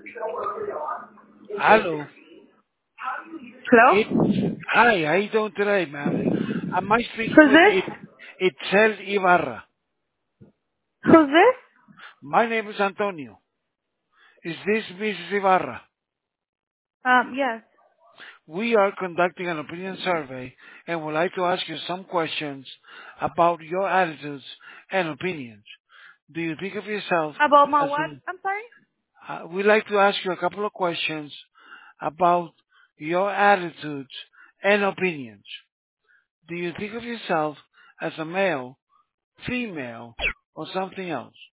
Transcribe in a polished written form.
Hello. Hello? It, Hi, how you doing today, ma'am? Am I speaking Who's with this? Itzel Ibarra? Who's this? My name is Antonio. Is this Mrs. Ibarra? Yes. We are conducting an opinion survey and would like to ask you some questions about your attitudes and opinions. Do you think of yourself About my as what? an... I'm sorry? we'd like to ask you a couple of questions about your attitudes and opinions. Do you think of yourself as a male, female, or something else?